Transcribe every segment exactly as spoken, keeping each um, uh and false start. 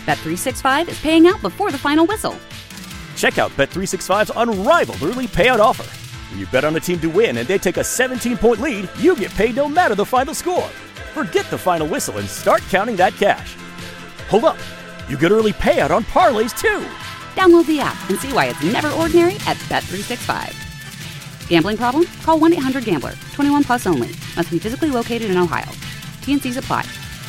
Bet three sixty-five is paying out before the final whistle. Check out Bet three sixty-five's unrivaled early payout offer. When you bet on a team to win and they take a seventeen-point lead, you get paid no matter the final score. Forget the final whistle and start counting that cash. Hold up. You get early payout on parlays, too. Download the app and see why it's never ordinary at Bet three sixty-five. Gambling problem? Call one eight hundred gambler. twenty-one plus only. Must be physically located in Ohio. T N Cs apply.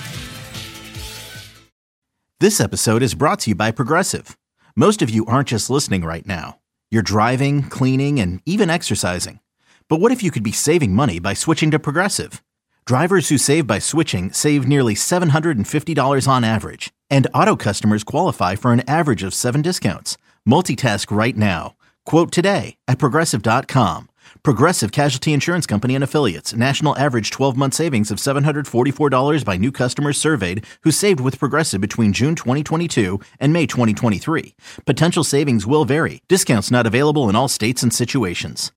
This episode is brought to you by Progressive. Most of you aren't just listening right now. You're driving, cleaning, and even exercising. But what if you could be saving money by switching to Progressive? Drivers who save by switching save nearly seven hundred fifty dollars on average. And auto customers qualify for an average of seven discounts. Multitask right now. Quote today at Progressive dot com. Progressive Casualty Insurance Company and Affiliates. National average twelve-month savings of seven hundred forty-four dollars by new customers surveyed who saved with Progressive between June twenty twenty-two and May twenty twenty-three. Potential savings will vary. Discounts not available in all states and situations.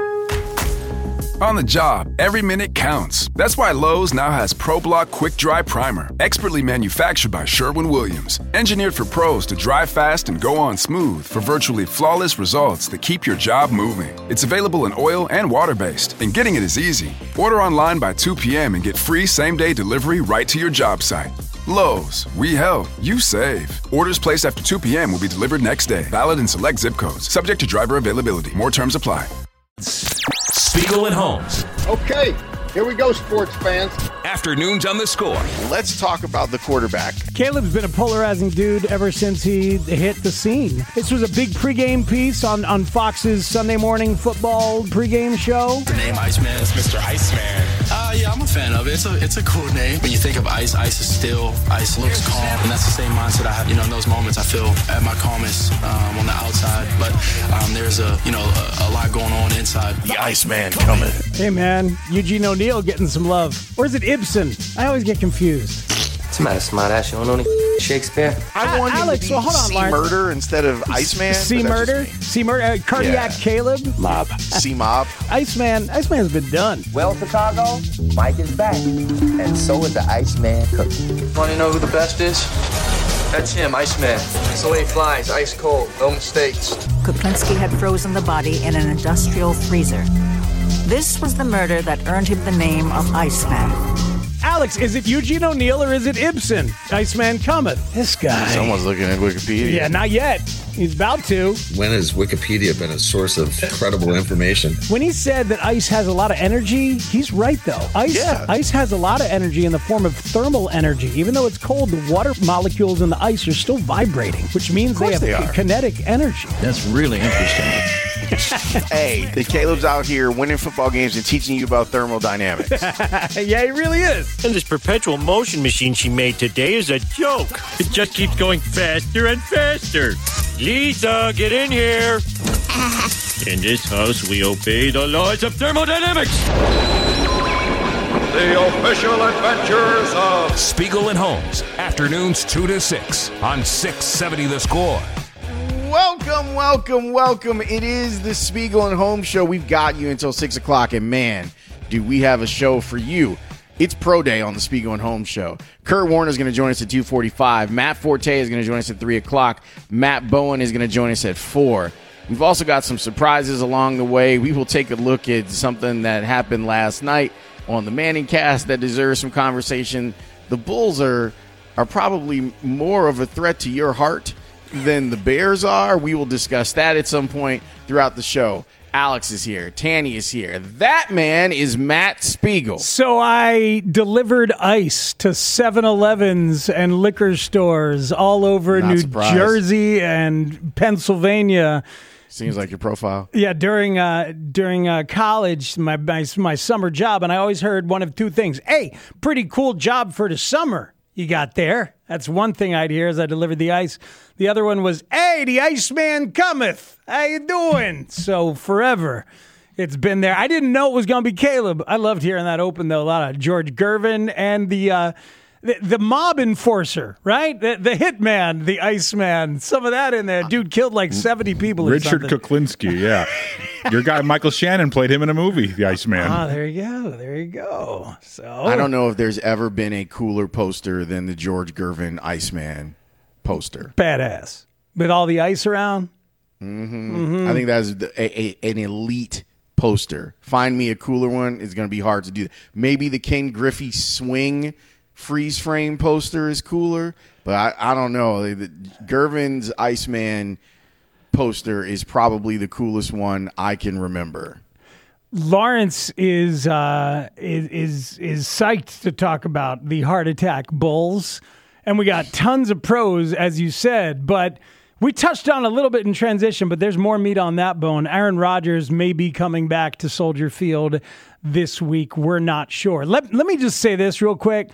On the job, every minute counts. That's why Lowe's now has ProBlock Quick Dry Primer, expertly manufactured by Sherwin-Williams. Engineered for pros to dry fast and go on smooth for virtually flawless results that keep your job moving. It's available in oil and water-based, and getting it is easy. Order online by two p.m. and get free same-day delivery right to your job site. Lowe's, we help, you save. Orders placed after two p.m. will be delivered next day. Valid in select zip codes. Subject to driver availability. More terms apply. Spiegel and Holmes. Okay, here we go, sports fans. Afternoons on the Score. Let's talk about the quarterback. Caleb's been a polarizing dude ever since he hit the scene. This was a big pregame piece on, on Fox's Sunday morning football pregame show. The name Iceman is Mister Iceman. Uh, yeah, I'm a fan of it. It's a, it's a cool name. When you think of ice, ice is still, ice looks calm. And that's the same mindset I have. You know, in those moments, I feel at my calmest um, on the outside. But um, there's a, you know, a, a lot going on inside. The Iceman coming. Hey, man, Eugene O'Neill getting some love. Or is it Ibsen? I always get confused. What's the matter, smart ass? You don't know any Shakespeare? I want him Alex, to be well, hold on, C Lawrence. Murder instead of Iceman. C Murder? C Murder? Uh, Cardiac Yeah. Caleb? Mob. C Mob. Iceman. Iceman's been done. Well, Chicago, Mike is back. And so is the Iceman cookie. Want to know who the best is? That's him, Iceman. That's the way he flies, ice cold, no mistakes. Kuklinski had frozen the body in an industrial freezer. This was the murder that earned him the name of Iceman. Alex, is it Eugene O'Neill or is it Ibsen? Iceman cometh. This guy. Someone's looking at Wikipedia. Yeah, not yet. He's about to. When has Wikipedia been a source of credible information? When he said that ice has a lot of energy, he's right, though. Ice, Yeah. ice has a lot of energy in the form of thermal energy. Even though it's cold, the water molecules in the ice are still vibrating, which means they have they are. kinetic energy. That's really interesting. Hey, the Caleb's out here winning football games and teaching you about thermodynamics. Yeah, he really is. And this perpetual motion machine she made today is a joke. It just keeps going faster and faster. Lisa, get in here. In this house, we obey the laws of thermodynamics. The official adventures of Spiegel and Holmes. Afternoons two to six on six seventy The Score. Welcome, welcome, welcome. It is the Spiegel and Holmes Show. We've got you until six o'clock, and man, do we have a show for you. It's Pro Day on the Spiegel and Holmes Show. Kurt Warner is going to join us at two forty-five. Matt Forte is going to join us at three o'clock. Matt Bowen is going to join us at four. We've also got some surprises along the way. We will take a look at something that happened last night on the Manning Cast that deserves some conversation. The Bulls are, are probably more of a threat to your heart than the Bears are. We will discuss that at some point throughout the show. Alex is here. Tanny is here. That man is Matt Spiegel. So I delivered ice to seven elevens and liquor stores all over Not New surprised. Jersey and Pennsylvania. Seems like your profile. Yeah, during uh, during uh, college, my, my my summer job, and I always heard one of two things. Hey, pretty cool job for the summer you got there. That's one thing I'd hear as I delivered the ice. The other one was, hey, the Iceman cometh. How you doing? So forever, it's been there. I didn't know it was going to be Caleb. I loved hearing that open, though. A lot of George Gervin and the uh, the, the mob enforcer, right? The, the hitman, the Iceman. Some of that in there. Dude killed like seventy people or Richard something. Kuklinski, yeah. Your guy Michael Shannon played him in a movie, The Iceman. Ah, there you go. There you go. So I don't know if there's ever been a cooler poster than the George Gervin Iceman poster. Badass. With all the ice around. Mm-hmm. Mm-hmm. I think that's a, a, an elite poster. Find me a cooler one. It's going to be hard to do. Maybe the Ken Griffey swing freeze frame poster is cooler, but I, I don't know. The, the Gervin's Iceman poster is probably the coolest one I can remember. Lawrence is uh, is is is psyched to talk about the heart attack Bulls, and we got tons of pros, as you said, but we touched on a little bit in transition, but there's more meat on that bone. Aaron Rodgers may be coming back to Soldier Field this week. We're not sure. Let, let me just say this real quick.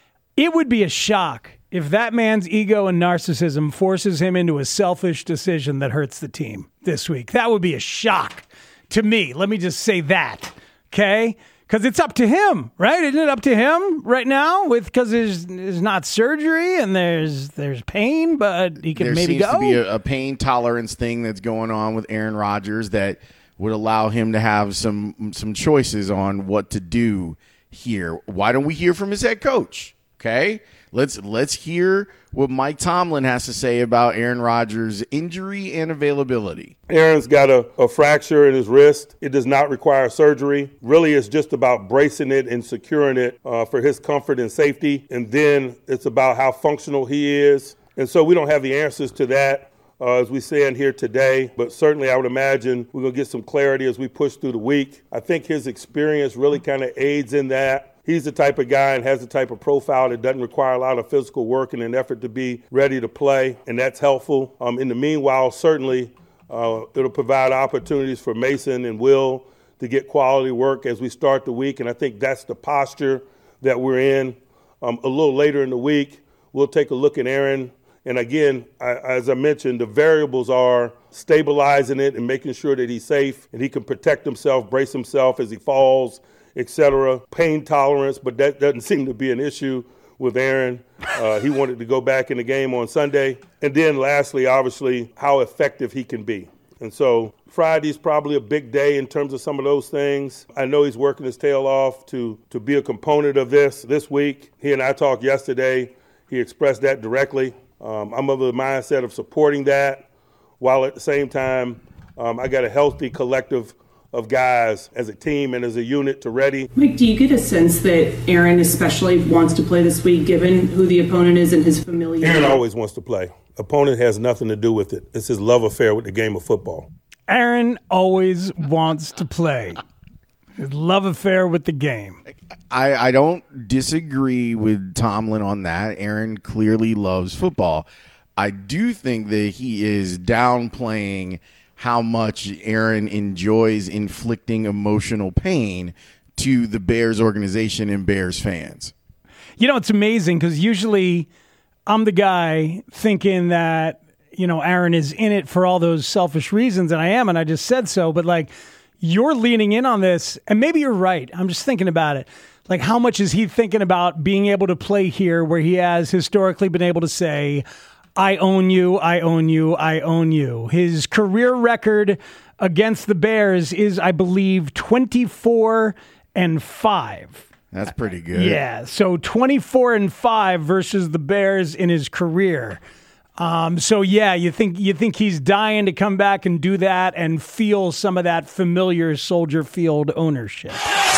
It would be a shock if that man's ego and narcissism forces him into a selfish decision that hurts the team this week. That would be a shock to me. Let me just say that, okay? Because it's up to him, right? Isn't it up to him right now? With because there's, there's not surgery and there's there's pain, but he can there maybe seems go. to be a, a pain tolerance thing that's going on with Aaron Rodgers that would allow him to have some some choices on what to do here. Why don't we hear from his head coach? Okay, let's let's hear what Mike Tomlin has to say about Aaron Rodgers' injury and availability. Aaron's got a, a fracture in his wrist. It does not require surgery. Really, it's just about bracing it and securing it uh, for his comfort and safety. And then it's about how functional he is. And so we don't have the answers to that uh, as we stand here today. But certainly I would imagine we're going to get some clarity as we push through the week. I think his experience really kind of aids in that. He's the type of guy and has the type of profile that doesn't require a lot of physical work in an effort to be ready to play, and that's helpful. Um, in the meanwhile, certainly uh, it'll provide opportunities for Mason and Will to get quality work as we start the week, and I think that's the posture that we're in. Um, a little later in the week, we'll take a look at Aaron. And again, I, as I mentioned, the variables are stabilizing it and making sure that he's safe and he can protect himself, brace himself as he falls, et cetera. Pain tolerance, but that doesn't seem to be an issue with Aaron. Uh, he wanted to go back in the game on Sunday. And then lastly, obviously, how effective he can be. And so Friday's probably a big day in terms of some of those things. I know he's working his tail off to, to be a component of this this week. He and I talked yesterday. He expressed that directly. Um, I'm of the mindset of supporting that, while at the same time, um, I got a healthy collective of guys as a team and as a unit to ready. Mike, do you get a sense that Aaron especially wants to play this week, given who the opponent is and his familiarity? Aaron always wants to play. Opponent has nothing to do with it. It's his love affair with the game of football. Aaron always wants to play. His love affair with the game. I, I don't disagree with Tomlin on that. Aaron clearly loves football. I do think that he is downplaying how much Aaron enjoys inflicting emotional pain to the Bears organization and Bears fans. You know, it's amazing because usually I'm the guy thinking that, you know, Aaron is in it for all those selfish reasons, and I am, and I just said so, but like you're leaning in on this, and maybe you're right. I'm just thinking about it. Like, how much is he thinking about being able to play here where he has historically been able to say, I own you, I own you, I own you. His career record against the Bears is, I believe, twenty-four and five. That's pretty good. Yeah, so twenty-four and five versus the Bears in his career. Um, so yeah, you think you think he's dying to come back and do that and feel some of that familiar Soldier Field ownership.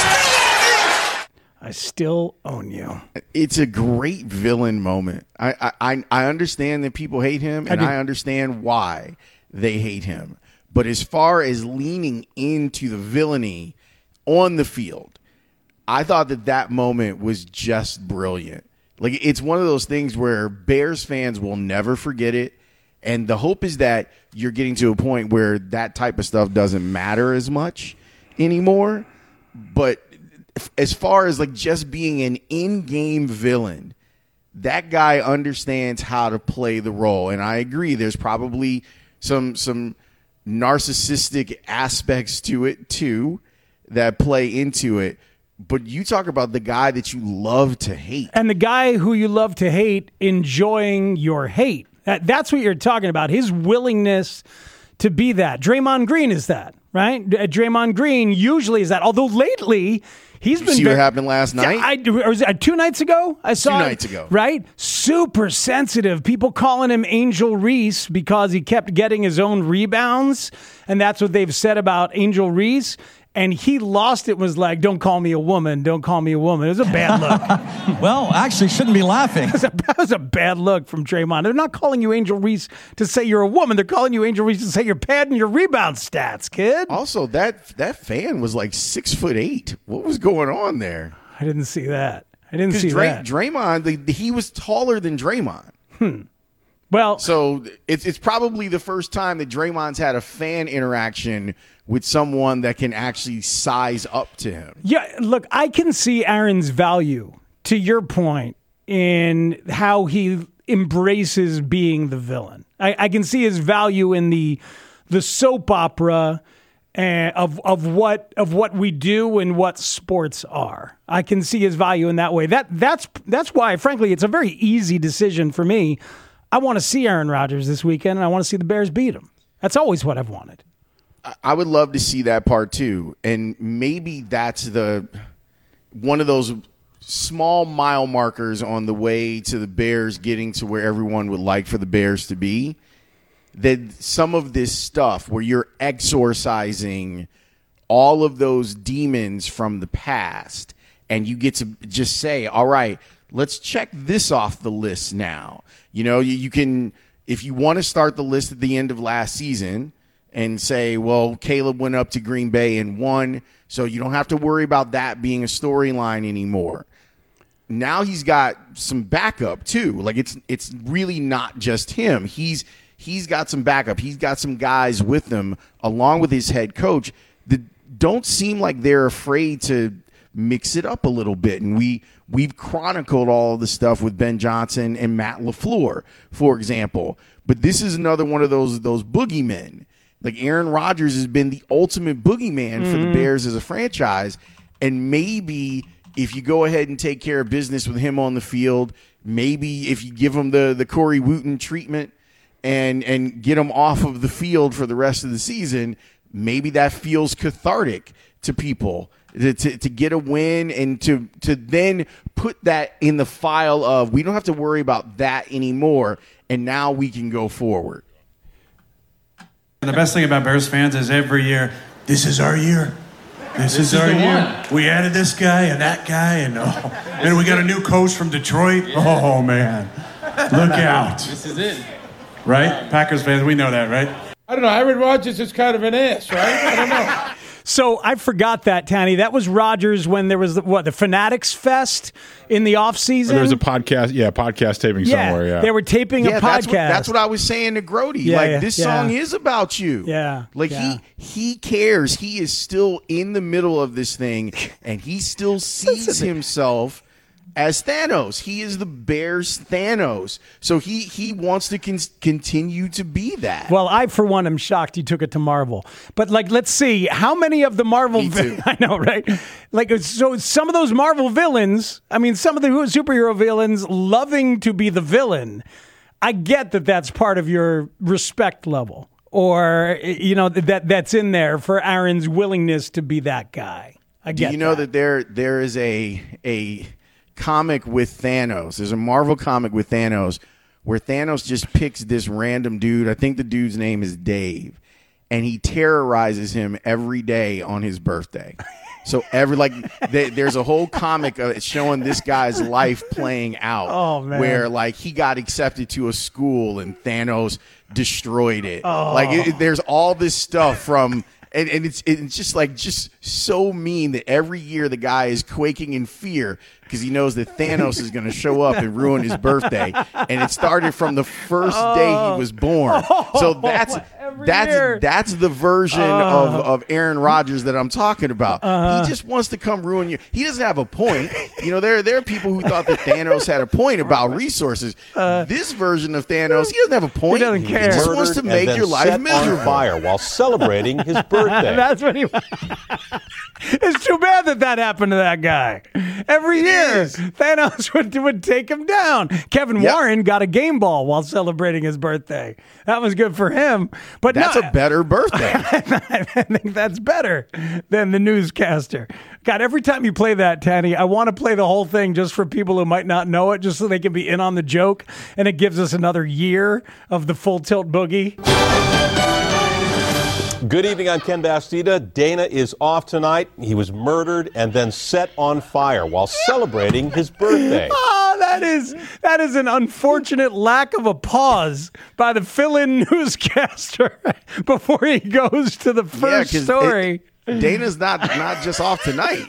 I still own you. It's a great villain moment. I I, I understand that people hate him, and I, I understand why they hate him. But as far as leaning into the villainy on the field, I thought that that moment was just brilliant. Like, it's one of those things where Bears fans will never forget it. And the hope is that you're getting to a point where that type of stuff doesn't matter as much anymore. But as far as like just being an in-game villain, that guy understands how to play the role. And I agree, there's probably some some narcissistic aspects to it too that play into it. But you talk about the guy that you love to hate. And the guy who you love to hate enjoying your hate. That, that's what you're talking about. His willingness to be that. Draymond Green is that. right? Draymond Green usually is that. Although lately he's you been see very, what happened last night? I, or was it two nights ago? I saw two it, nights ago, right? Super sensitive. People calling him Angel Reese because he kept getting his own rebounds, and that's what they've said about Angel Reese. And he lost it, was like, don't call me a woman, don't call me a woman. It was a bad look. Well, actually, shouldn't be laughing. That was, a, that was a bad look from Draymond. They're not calling you Angel Reese to say you're a woman. They're calling you Angel Reese to say you're padding your rebound stats, kid. Also, that that fan was like six foot eight. What was going on there? I didn't see that. I didn't see Dray- that. Draymond, the, he was taller than Draymond. Hmm. Well, so it's it's probably the first time that Draymond's had a fan interaction with someone that can actually size up to him. Yeah, look, I can see Aaron's value, to your point, in how he embraces being the villain. I, I can see his value in the the soap opera uh, of of what of what we do and what sports are. I can see his value in that way. That that's that's why, frankly, it's a very easy decision for me. I want to see Aaron Rodgers this weekend, and I want to see the Bears beat him. That's always what I've wanted. I would love to see that part too, and maybe that's the one of those small mile markers on the way to the Bears getting to where everyone would like for the Bears to be. That some of this stuff where you're exorcising all of those demons from the past, and you get to just say, all right, let's check this off the list now. You know, you, you can, if you want to start the list at the end of last season and say, well, Caleb went up to Green Bay and won, so you don't have to worry about that being a storyline anymore. Now he's got some backup too. Like it's it's really not just him. He's he's got some backup. He's got some guys with him along with his head coach that don't seem like they're afraid to mix it up a little bit. And we we've chronicled all of the stuff with Ben Johnson and Matt LaFleur, for example. But this is another one of those those boogeymen. Like Aaron Rodgers has been the ultimate boogeyman mm-hmm. for the Bears as a franchise. And maybe if you go ahead and take care of business with him on the field, maybe if you give him the, the Corey Wooten treatment and, and get him off of the field for the rest of the season, maybe that feels cathartic to people to, to, to get a win and to, to then put that in the file of we don't have to worry about that anymore, and now we can go forward. The best thing about Bears fans is every year, this is our year. This, this is, is our year. One. We added this guy and that guy, and oh, and we got a new coach from Detroit. Yeah. Oh, man. Look out. This is it. Right? Packers fans, we know that, right? I don't know. Aaron Rodgers is kind of an ass, right? I don't know. So I forgot that, Tanny. That was Rodgers when there was, the, what, the Fanatics Fest in the offseason? Oh, there was a podcast, yeah, podcast taping yeah, somewhere, yeah. They were taping yeah, a podcast. That's what, that's what I was saying to Grody. Yeah, like, yeah, this yeah. song is about you. Yeah. Like, yeah. he he cares. He is still in the middle of this thing, and he still sees himself as Thanos. He is the Bears Thanos. So he, he wants to con- continue to be that. Well, I, for one, am shocked he took it to Marvel. But, like, let's see. How many of the Marvel villains? I know, right? Like, so some of those Marvel villains, I mean, some of the superhero villains loving to be the villain, I get that that's part of your respect level. Or, you know, that that's in there for Aaron's willingness to be that guy. I get Do you know that. that there there is a a... comic with Thanos. There's a Marvel comic with Thanos where Thanos just picks this random dude. I think the dude's name is Dave, and he terrorizes him every day on his birthday. So every like they, there's a whole comic uh, showing this guy's life playing out. Oh, man. Where like he got accepted to a school and Thanos destroyed it. Oh. Like it, it, there's all this stuff from. And, and it's it's just like just so mean that every year the guy is quaking in fear because he knows that Thanos is going to show up and ruin his birthday. And it started from the first day he was born. So that's that's year. that's the version uh, of, of Aaron Rodgers that I'm talking about. Uh, he just wants to come ruin you. He doesn't have a point. You know, there there are people who thought that Thanos had a point about resources. Uh, this version of Thanos, he doesn't have a point. He doesn't care. He just wants to make your life miserable. On fire while celebrating his birthday. That's what he. It's too bad that that happened to that guy. Every year, Thanos would, would take him down. Kevin yep. Warren got a game ball while celebrating his birthday. That was good for him. But that's no, a better birthday. I think that's better than the newscaster. God, every time you play that, Tanny, I want to play the whole thing just for people who might not know it, just so they can be in on the joke, and it gives us another year of the Full Tilt Boogie. Good evening, I'm Ken Bastida. Dana is off tonight. He was murdered and then set on fire while celebrating his birthday. Oh, that is that is an unfortunate lack of a pause by the fill-in newscaster before he goes to the first yeah, story. It, Dana's not not just off tonight.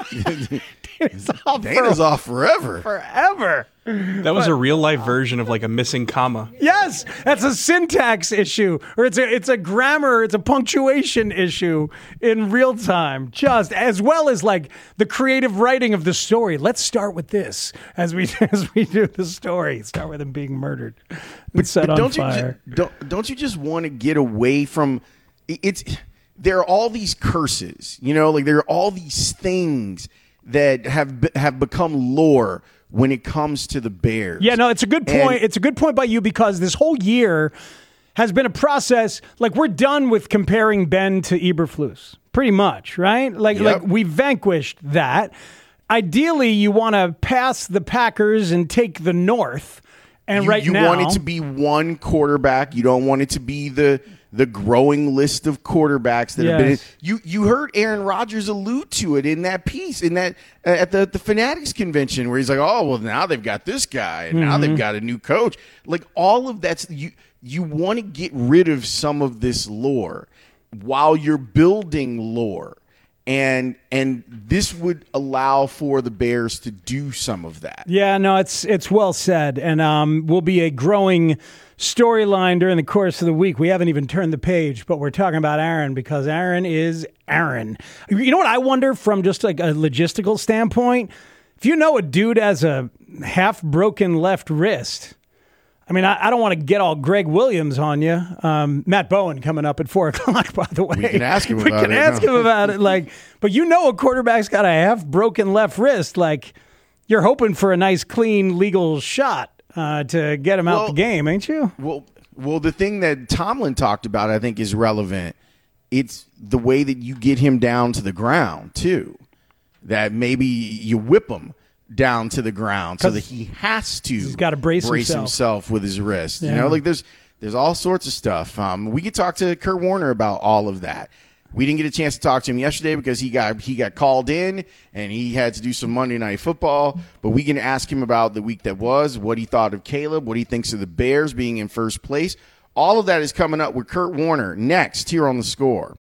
Dana's off, Dana's for, off forever. Forever. That was but, a real life version of like a missing comma. Yes, that's a syntax issue, or it's a it's a grammar, it's a punctuation issue in real time, just as well as like the creative writing of the story. Let's start with this as we as we do the story. Start with him being murdered and but, set but on don't fire. You ju- don't don't you just want to get away from it's? There are all these curses, you know, like there are all these things that have have become lore when it comes to the Bears. Yeah, no, it's a good point. And, it's a good point by you, because this whole year has been a process. Like, we're done with comparing Ben to Eberflus, pretty much, right? Like, yep. like we vanquished that. Ideally, you want to pass the Packers and take the North. And you, right you now, want it to be one quarterback. You don't want it to be the the growing list of quarterbacks that yes. have been in. You you heard Aaron Rodgers allude to it in that piece, in that uh, at the, the Fanatics convention, where he's like, oh, well, now they've got this guy, and mm-hmm. now they've got a new coach. Like, all of that's, you, you want to get rid of some of this lore while you're building lore. And and this would allow for the Bears to do some of that. Yeah, no, it's it's well said, and um, will be a growing storyline during the course of the week. We haven't even turned the page, but we're talking about Aaron because Aaron is Aaron. You know what I wonder from just like a logistical standpoint? If you know a dude has a half broken left wrist. I mean, I, I don't want to get all Greg Williams on you. Um, Matt Bowen coming up at four o'clock, by the way. We can ask him we about can it. ask no. him about it. Like, but you know a quarterback's got a half-broken left wrist. Like, you're hoping for a nice, clean, legal shot uh, to get him well, out the game, ain't you? Well, well, the thing that Tomlin talked about, I think, is relevant. It's the way that you get him down to the ground, too. That maybe you whip him down to the ground so that he has to he's got to brace, brace himself. himself with his wrist. Yeah. You know, like there's there's all sorts of stuff. Um, we could talk to Kurt Warner about all of that. We didn't get a chance to talk to him yesterday because he got he got called in and he had to do some Monday Night Football. But we can ask him about the week that was, what he thought of Caleb, what he thinks of the Bears being in first place. All of that is coming up with Kurt Warner next here on The Score.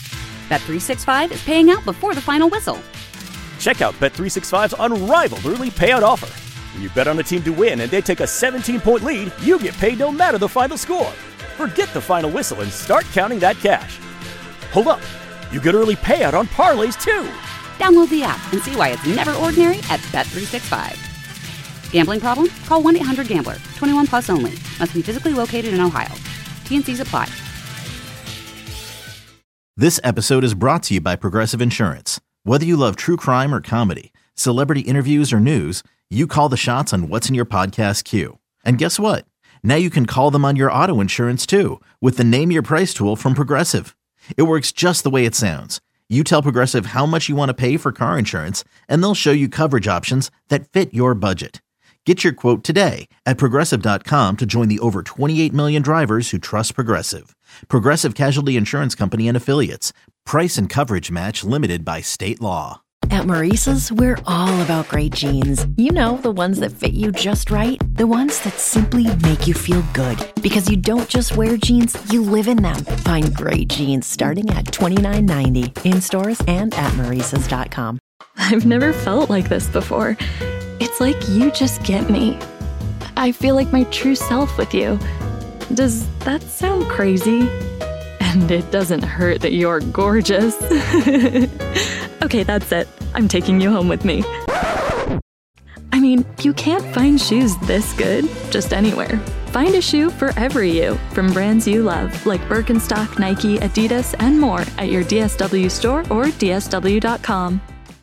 Bet three sixty-five is paying out before the final whistle. Check out Bet three sixty-five's unrivaled early payout offer. When you bet on a team to win and they take a seventeen-point lead, you get paid no matter the final score. Forget the final whistle and start counting that cash. Hold up. You get early payout on parlays, too. Download the app and see why it's never ordinary at Bet three sixty-five. Gambling problem? Call one eight hundred gambler. twenty-one plus only. Must be physically located in Ohio. T N Cs apply. This episode is brought to you by Progressive Insurance. Whether you love true crime or comedy, celebrity interviews or news, you call the shots on what's in your podcast queue. And guess what? Now you can call them on your auto insurance too with the Name Your Price tool from Progressive. It works just the way it sounds. You tell Progressive how much you want to pay for car insurance, and they'll show you coverage options that fit your budget. Get your quote today at Progressive dot com to join the over twenty-eight million drivers who trust Progressive. Progressive Casualty Insurance Company and Affiliates. Price and coverage match limited by state law. At Maurice's, we're all about great jeans. You know, the ones that fit you just right. The ones that simply make you feel good. Because you don't just wear jeans, you live in them. Find great jeans starting at twenty-nine ninety in stores and at Maurice's dot com. I've never felt like this before. It's like you just get me. I feel like my true self with you. Does that sound crazy? And it doesn't hurt that you're gorgeous. Okay, that's it. I'm taking you home with me. I mean, you can't find shoes this good just anywhere. Find a shoe for every you from brands you love, like Birkenstock, Nike, Adidas, and more at your D S W store or D S W dot com.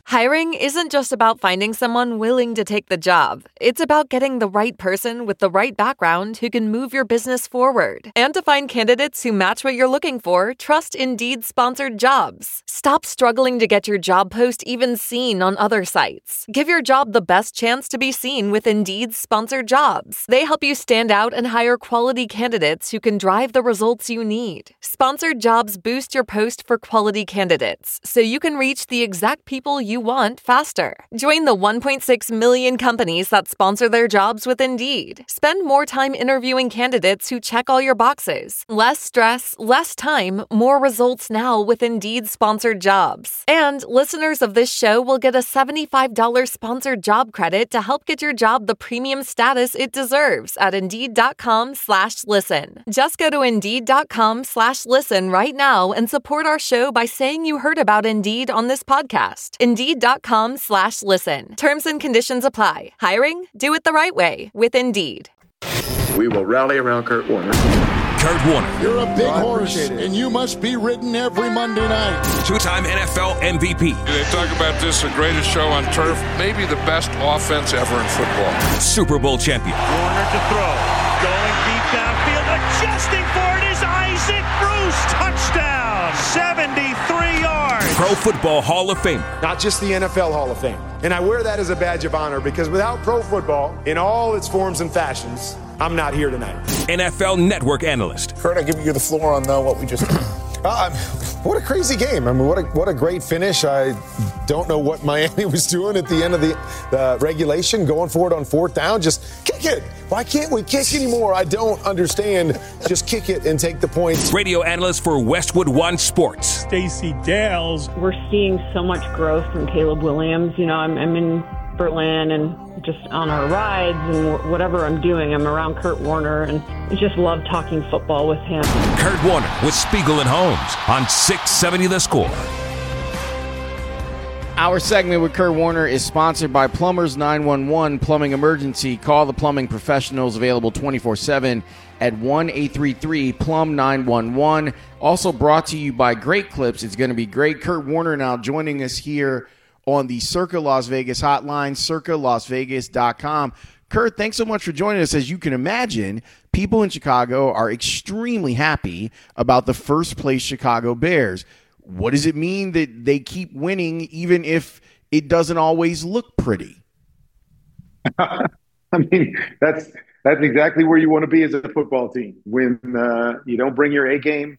Hiring isn't just about finding someone willing to take the job. It's about getting the right person with the right background who can move your business forward. And to find candidates who match what you're looking for, trust Indeed sponsored jobs. Stop struggling to get your job post even seen on other sites. Give your job the best chance to be seen with Indeed sponsored jobs. They help you stand out and hire quality candidates who can drive the results you need. Sponsored jobs boost your post for quality candidates, so you can reach the exact people you want faster. Join the one point six million companies that sponsor their jobs with Indeed. Spend more time interviewing candidates who check all your boxes. Less stress, less time, more results now with Indeed sponsored jobs. And listeners of this show will get a seventy-five dollars sponsored job credit to help get your job the premium status it deserves at Indeed.com slash listen. Just go to Indeed.com slash listen right now and support our show by saying you heard about Indeed on this podcast. Indeed.com slash listen. Terms and conditions apply. Hiring? Do it the right way with Indeed. We will rally around Kurt Warner. Kurt Warner. You're a big oh, horse, and you must be ridden every Monday night. Two-time N F L M V P. They talk about this, the greatest show on turf, maybe the best offense ever in football. Super Bowl champion. Warner to throw. Going deep downfield. Adjusting for it is Isaac Bruce. Touchdown. seventy-three yards. Pro Football Hall of Famer. Not just the N F L Hall of Fame. And I wear that as a badge of honor because without pro football, in all its forms and fashions, I'm not here tonight. N F L Network analyst. Kurt, I give you the floor on uh, what we just... uh, what a crazy game. I mean, what a, what a great finish. I don't know what Miami was doing at the end of the uh, regulation, going for it on fourth down. Just kick it. Why can't we kick anymore? I don't understand. Just kick it and take the points. Radio analyst for Westwood One Sports. Stacey Dales. We're seeing so much growth from Caleb Williams. You know, I'm, I'm in Berlin and just on our rides and whatever I'm doing, I'm around Kurt Warner and I just love talking football with him. Kurt Warner with Spiegel and Holmes on six seventy The Score. Our segment with Kurt Warner is sponsored by Plumbers nine one one Plumbing Emergency. Call the plumbing professionals, available twenty-four seven at one eight three three plumb nine one one. Also brought to you by Great Clips. It's going to be great. Kurt Warner now joining us here on the Circa Las Vegas hotline, circa las vegas dot com. Kurt, thanks so much for joining us. As you can imagine, people in Chicago are extremely happy about the first place Chicago Bears. What does it mean that they keep winning even if it doesn't always look pretty? I mean, that's that's exactly where you want to be as a football team. When uh, you don't bring your A game,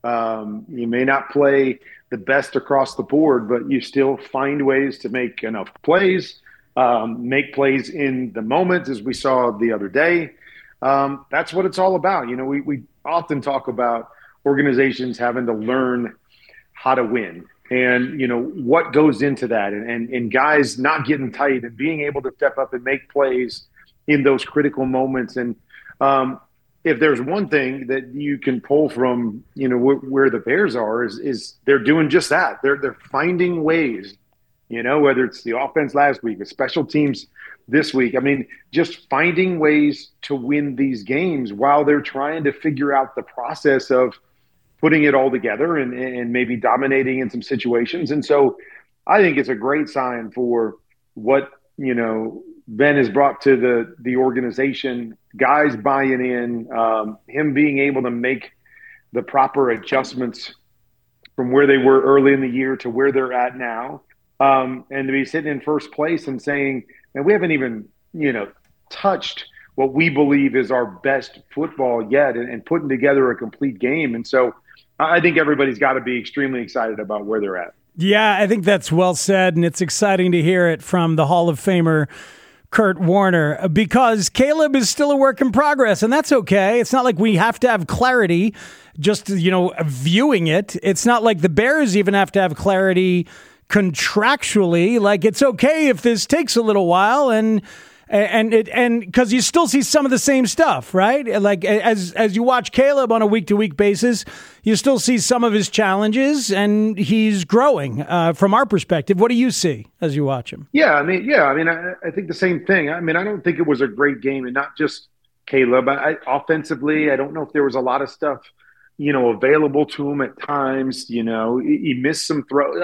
um, you may not play the best across the board, but you still find ways to make enough plays, um, make plays in the moment, as we saw the other day. Um, that's what it's all about. You know, we, we often talk about organizations having to learn how to win and, you know, what goes into that and, and, and guys not getting tight and being able to step up and make plays in those critical moments. And um, if there's one thing that you can pull from, you know, wh- where the Bears are is, is they're doing just that. They're, they're finding ways, you know, whether it's the offense last week, the special teams this week. I mean, just finding ways to win these games while they're trying to figure out the process of putting it all together and, and maybe dominating in some situations. And so I think it's a great sign for what, you know, Ben has brought to the, the organization, guys buying in, um, him being able to make the proper adjustments from where they were early in the year to where they're at now. Um, and to be sitting in first place and saying, and we haven't even, you know, touched what we believe is our best football yet and, and putting together a complete game. And so I think everybody's got to be extremely excited about where they're at. Yeah, I think that's well said, and it's exciting to hear it from the Hall of Famer Kurt Warner, because Caleb is still a work in progress, and that's okay. It's not like we have to have clarity just, you know, viewing it. It's not like the Bears even have to have clarity contractually. Like, it's okay if this takes a little while, and And it and because you still see some of the same stuff, right? Like as as you watch Caleb on a week to week basis, you still see some of his challenges, and he's growing. Uh, from our perspective, what do you see as you watch him? Yeah, I mean, yeah, I mean, I, I think the same thing. I mean, I don't think it was a great game, and not just Caleb. I, I, offensively, I don't know if there was a lot of stuff, you know, available to him at times. You know, he, he missed some throws. Like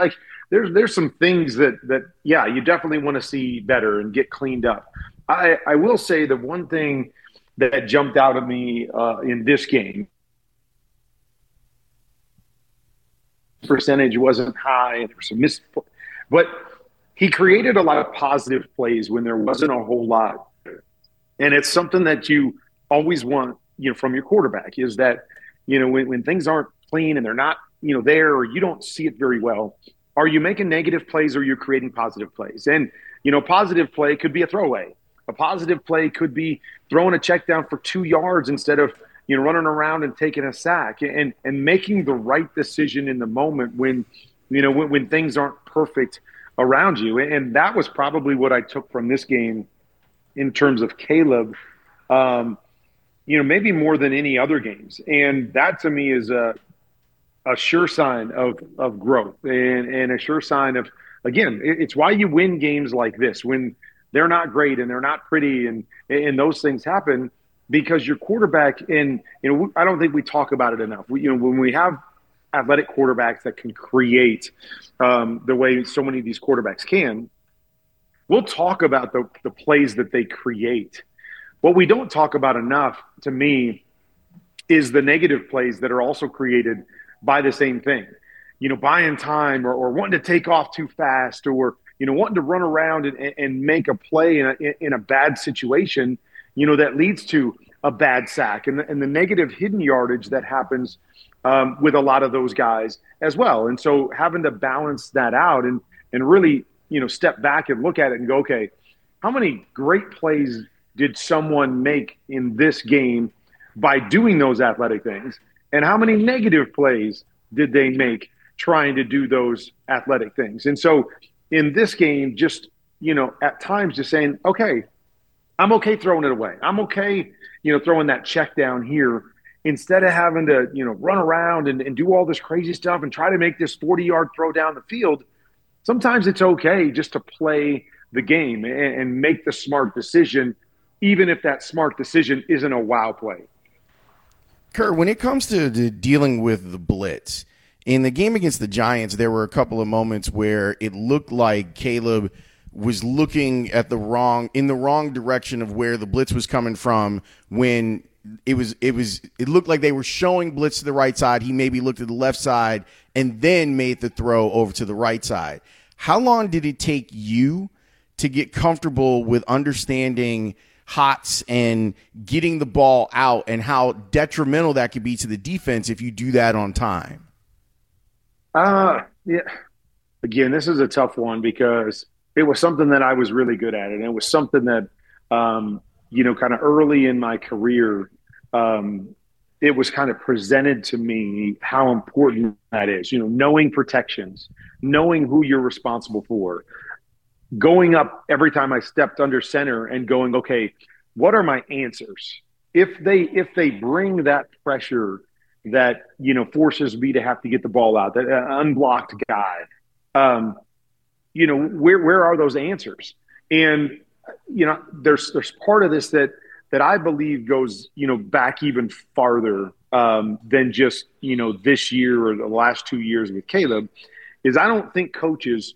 there's there's some things that that yeah, you definitely want to see better and get cleaned up. I I will say the one thing that jumped out at me uh, in this game, percentage wasn't high, and there were some missed, but he created a lot of positive plays when there wasn't a whole lot. And it's something that you always want, you know, from your quarterback, is that, you know, when, when things aren't clean and they're not, you know, there, or you don't see it very well, are you making negative plays or are you creating positive plays? And, you know, positive play could be a throwaway. A positive play could be throwing a check down for two yards instead of, you know, running around and taking a sack, and, and making the right decision in the moment when, you know, when, when things aren't perfect around you. And that was probably what I took from this game in terms of Caleb, um, you know, maybe more than any other games. And that to me is a, a sure sign of, of growth, and, and a sure sign of, again, it, it's why you win games like this when they're not great and they're not pretty, and, and those things happen. Because your quarterback, and you know, I don't think we talk about it enough. We, you know, when we have athletic quarterbacks that can create um, the way so many of these quarterbacks can, we'll talk about the, the plays that they create. What we don't talk about enough, to me, is the negative plays that are also created by the same thing. You know, buying time, or, or wanting to take off too fast, or, you know, wanting to run around and, and make a play in a, in a bad situation, you know, that leads to a bad sack, and the, and the negative hidden yardage that happens um, with a lot of those guys as well. And so having to balance that out and, and really, you know, step back and look at it and go, okay, how many great plays did someone make in this game by doing those athletic things? And how many negative plays did they make trying to do those athletic things? And so in this game, just, you know, at times just saying, okay, I'm okay throwing it away. I'm okay, you know, throwing that check down here instead of having to, you know, run around and, and do all this crazy stuff and try to make this forty-yard throw down the field. Sometimes it's okay just to play the game and, and make the smart decision, even if that smart decision isn't a wow play. Kurt, when it comes to, to dealing with the blitz, in the game against the Giants, there were a couple of moments where it looked like Caleb – was looking at the wrong in the wrong direction of where the blitz was coming from, when it was it was it looked like they were showing blitz to the right side. He maybe looked at the left side and then made the throw over to the right side. How long did it take you to get comfortable with understanding hots and getting the ball out, and how detrimental that could be to the defense if you do that on time? Uh yeah. Again, this is a tough one because it was something that I was really good at, and it was something that, um, you know, kind of early in my career, um, it was kind of presented to me how important that is. You know, knowing protections, knowing who you're responsible for, going up every time I stepped under center and going, okay, what are my answers? If they if they bring that pressure that, you know, forces me to have to get the ball out, that uh, unblocked guy. Um, you know, where where are those answers? And, you know, there's there's part of this that that I believe goes, you know, back even farther um, than just, you know, this year or the last two years with Caleb, is I don't think coaches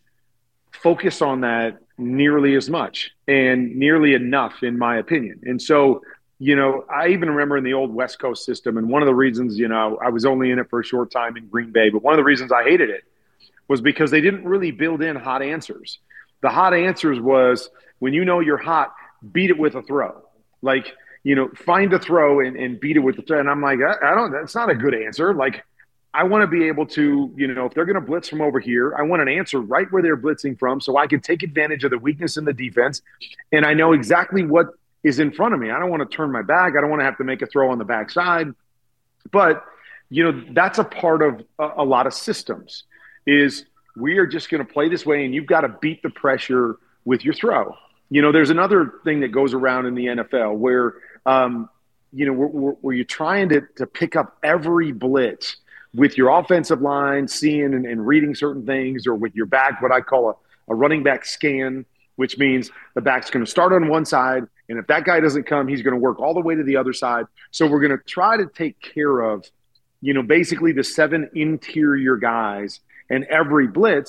focus on that nearly as much and nearly enough, in my opinion. And so, you know, I even remember in the old West Coast system, and one of the reasons, you know, I was only in it for a short time in Green Bay, but one of the reasons I hated it was because they didn't really build in hot answers. The hot answers was, when you know you're hot, beat it with a throw. Like, you know, find a throw and, and beat it with the throw. And I'm like, I, I don't, that's not a good answer. Like, I want to be able to, you know, if they're going to blitz from over here, I want an answer right where they're blitzing from, so I can take advantage of the weakness in the defense. And I know exactly what is in front of me. I don't want to turn my back. I don't want to have to make a throw on the backside. But, you know, that's a part of a, a lot of systems. Is we are just going to play this way, and you've got to beat the pressure with your throw. You know, there's another thing that goes around in the N F L where, um, you know, where, where you're trying to, to pick up every blitz with your offensive line, seeing and, and reading certain things, or with your back, what I call a, a running back scan, which means the back's going to start on one side, and if that guy doesn't come, he's going to work all the way to the other side. So we're going to try to take care of, you know, basically the seven interior guys and every blitz.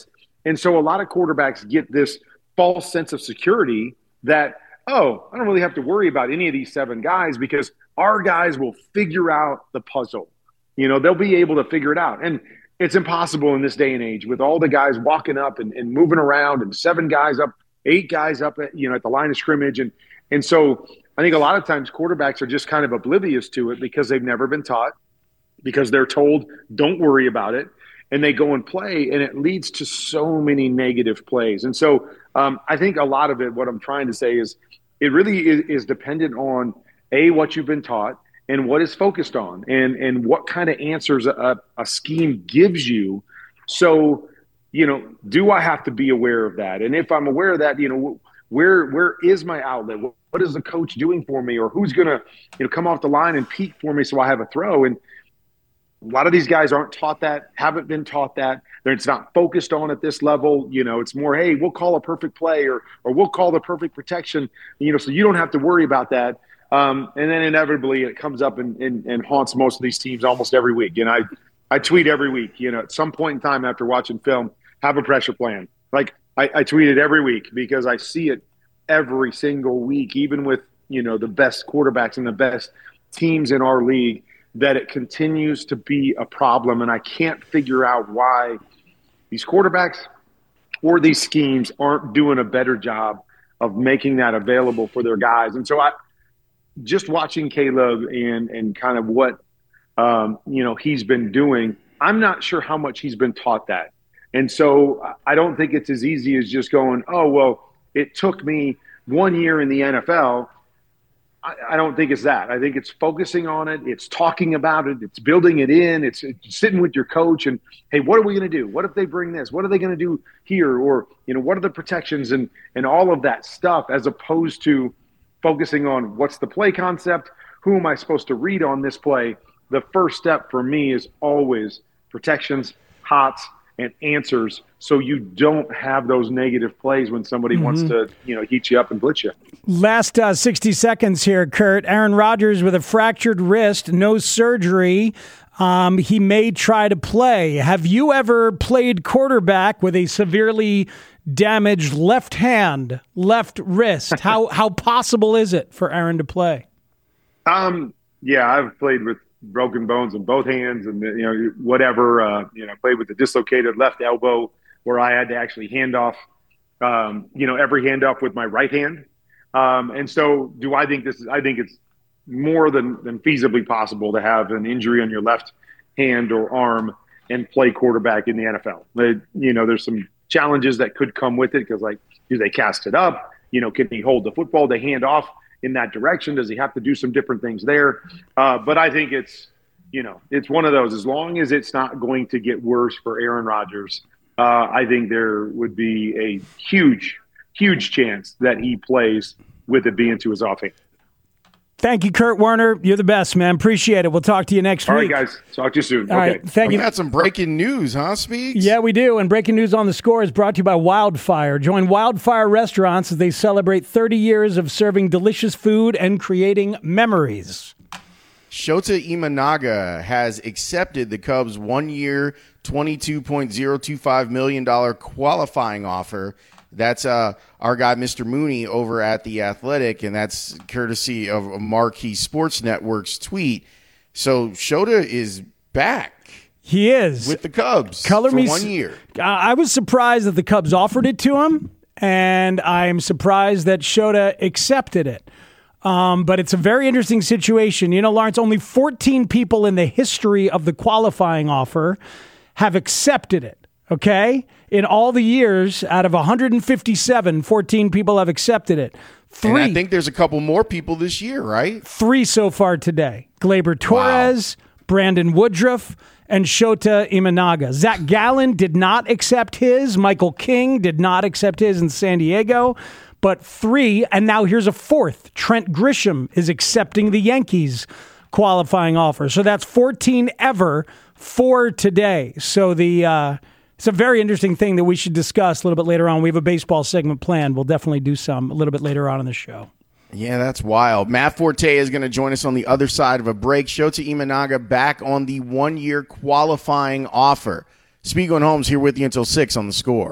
And so a lot of quarterbacks get this false sense of security that, oh, I don't really have to worry about any of these seven guys because our guys will figure out the puzzle. You know, they'll be able to figure it out. And it's impossible in this day and age with all the guys walking up and, and moving around and seven guys up, eight guys up at, you know, at the line of scrimmage. And, and so I think a lot of times quarterbacks are just kind of oblivious to it because they've never been taught, because they're told, don't worry about it. And they go and play, and it leads to so many negative plays. And so um, I think a lot of it, what I'm trying to say is it really is, is dependent on, A, what you've been taught and what is focused on and, and what kind of answers a, a scheme gives you. So, you know, do I have to be aware of that? And if I'm aware of that, you know, where where is my outlet? What is the coach doing for me? Or who's going to, you know, come off the line and peek for me so I have a throw? And a lot of these guys aren't taught that, haven't been taught that. It's not focused on at this level. You know, it's more, hey, we'll call a perfect play or or we'll call the perfect protection, you know, so you don't have to worry about that. Um, and then inevitably it comes up and, and, and haunts most of these teams almost every week. You know, I, I tweet every week, you know, at some point in time after watching film, have a pressure plan. Like I, I tweet it every week because I see it every single week, even with, you know, the best quarterbacks and the best teams in our league, that it continues to be a problem. And I can't figure out why these quarterbacks or these schemes aren't doing a better job of making that available for their guys. And so I, just watching Caleb and, and kind of what, um, you know, he's been doing, I'm not sure how much he's been taught that. And so I don't think it's as easy as just going, oh, well, it took me one year in the N F L. I, I don't think it's that. I think it's focusing on it. It's talking about it. It's building it in. It's, it's sitting with your coach and, hey, what are we going to do? What if they bring this? What are they going to do here? Or, you know, what are the protections and, and all of that stuff, as opposed to focusing on what's the play concept, who am I supposed to read on this play. The first step for me is always protections, hots, and answers, so you don't have those negative plays when somebody mm-hmm. wants to, you know, heat you up and blitz you. Last uh, sixty seconds here, Kurt. Aaron Rodgers with a fractured wrist, no surgery. Um, he may try to play. Have you ever played quarterback with a severely damaged left hand, left wrist? How how possible is it for Aaron to play? Um, yeah, I've played with broken bones in both hands, and you know, whatever. Uh, you know, played with the dislocated left elbow, where I had to actually hand off, um, you know, every handoff with my right hand. Um, and so, do I think this is? I think it's more than than feasibly possible to have an injury on your left hand or arm and play quarterback in the N F L. But, you know, there's some challenges that could come with it, because, like, do they cast it up? You know, can he hold the football to hand off in that direction? Does he have to do some different things there? Uh, but I think it's, you know, it's one of those, as long as it's not going to get worse for Aaron Rodgers, uh, I think there would be a huge, huge chance that he plays with it being to his offhand. Thank you, Kurt Warner. You're the best, man. Appreciate it. We'll talk to you next All week. All right, guys. Talk to you soon. All okay. right. Thank we you. got some breaking news, huh, Speaks? Yeah, we do. And breaking news on the Score is brought to you by Wildfire. Join Wildfire Restaurants as they celebrate thirty years of serving delicious food and creating memories. Shota Imanaga has accepted the Cubs' one-year, twenty-two point oh two five million dollars qualifying offer. That's uh, our guy, Mister Mooney, over at The Athletic, and that's courtesy of a Marquee Sports Network's tweet. So Shota is back. He is. With the Cubs Color for me one year. I was surprised that the Cubs offered it to him, and I'm surprised that Shota accepted it. Um, but it's a very interesting situation. You know, Lawrence, only fourteen people in the history of the qualifying offer have accepted it. Okay? In all the years, out of one hundred fifty-seven, fourteen people have accepted it. Three. And I think there's a couple more people this year, right? Three so far today. Gleyber Torres, wow. Brandon Woodruff, and Shota Imanaga. Zach Gallen did not accept his. Michael King did not accept his in San Diego. But three, and now here's a fourth. Trent Grisham is accepting the Yankees qualifying offer. So that's fourteen ever for today. So the... Uh, It's a very interesting thing that we should discuss a little bit later on. We have a baseball segment planned. We'll definitely do some a little bit later on in the show. Yeah, that's wild. Matt Forte is going to join us on the other side of a break. Shota Imanaga back on the one-year qualifying offer. Spiegel and Holmes here with you until six on The Score.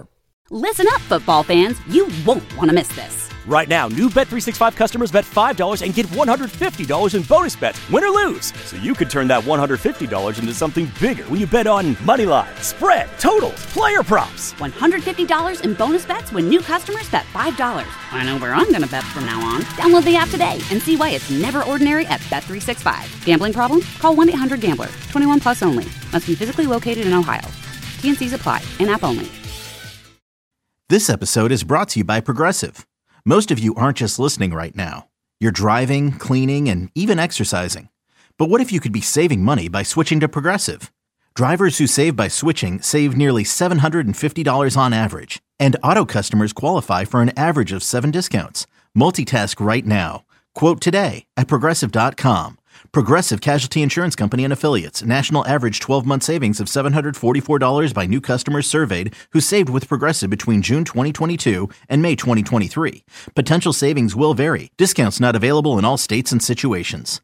Listen up, football fans. You won't want to miss this. Right now, new Bet three sixty-five customers bet five dollars and get one hundred fifty dollars in bonus bets, win or lose. So you could turn that one hundred fifty dollars into something bigger when you bet on money line, spread, totals, player props. one hundred fifty dollars in bonus bets when new customers bet five dollars. I know where I'm going to bet from now on. Download the app today and see why it's never ordinary at Bet three sixty-five. Gambling problem? Call one eight hundred gambler. twenty-one plus only. Must be physically located in Ohio. T N Cs apply. In-app only. This episode is brought to you by Progressive. Most of you aren't just listening right now. You're driving, cleaning, and even exercising. But what if you could be saving money by switching to Progressive? Drivers who save by switching save nearly seven hundred fifty dollars on average. And auto customers qualify for an average of seven discounts. Multitask right now. Quote today at Progressive dot com. Progressive Casualty Insurance Company and Affiliates. National average twelve-month savings of seven hundred forty-four dollars by new customers surveyed who saved with Progressive between June twenty twenty-two and May twenty twenty-three. Potential savings will vary. Discounts not available in all states and situations.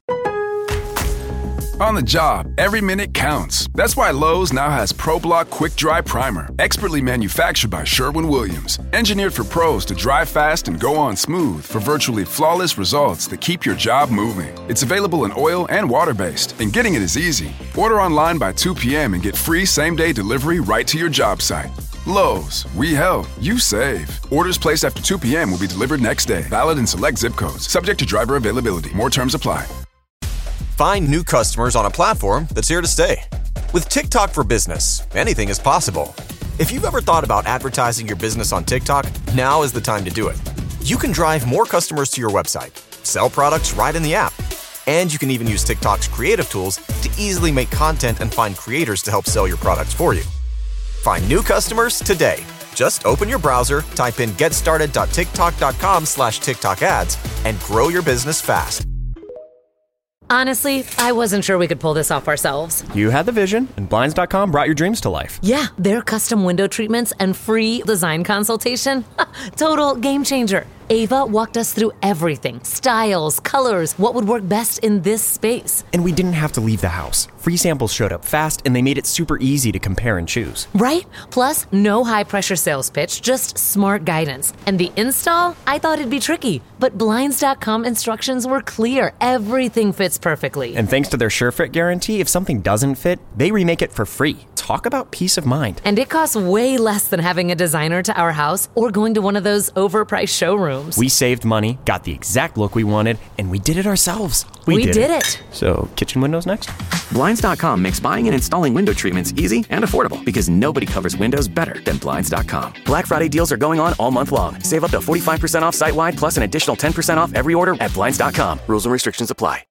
On the job, every minute counts. That's why Lowe's now has ProBlock Quick Dry Primer, expertly manufactured by Sherwin-Williams. Engineered for pros to dry fast and go on smooth for virtually flawless results that keep your job moving. It's available in oil and water-based, and getting it is easy. Order online by two p.m. and get free same-day delivery right to your job site. Lowe's, we help, you save. Orders placed after two p.m. will be delivered next day. Valid in select zip codes. Subject to driver availability. More terms apply. Find new customers on a platform that's here to stay. With TikTok for Business, anything is possible. If you've ever thought about advertising your business on TikTok, now is the time to do it. You can drive more customers to your website, sell products right in the app, and you can even use TikTok's creative tools to easily make content and find creators to help sell your products for you. Find new customers today. Just open your browser, type in getstarted.tiktok.com slash TikTok ads, and grow your business fast. Honestly, I wasn't sure we could pull this off ourselves. You had the vision, and Blinds dot com brought your dreams to life. Yeah, their custom window treatments and free design consultation. Total game changer. Ava walked us through everything. Styles, colors, what would work best in this space. And we didn't have to leave the house. Free samples showed up fast, and they made it super easy to compare and choose. Right? Plus, no high-pressure sales pitch, just smart guidance. And the install? I thought it'd be tricky. But Blinds dot com instructions were clear. Everything fits perfectly. And thanks to their SureFit guarantee, if something doesn't fit, they remake it for free. Talk about peace of mind. And it costs way less than having a designer to our house or going to one of those overpriced showrooms. We saved money, got the exact look we wanted, and we did it ourselves. We, we did, did it. it. So, kitchen windows next? Blinds dot com makes buying and installing window treatments easy and affordable because nobody covers windows better than Blinds dot com. Black Friday deals are going on all month long. Save up to forty-five percent off site-wide plus an additional ten percent off every order at Blinds dot com. Rules and restrictions apply.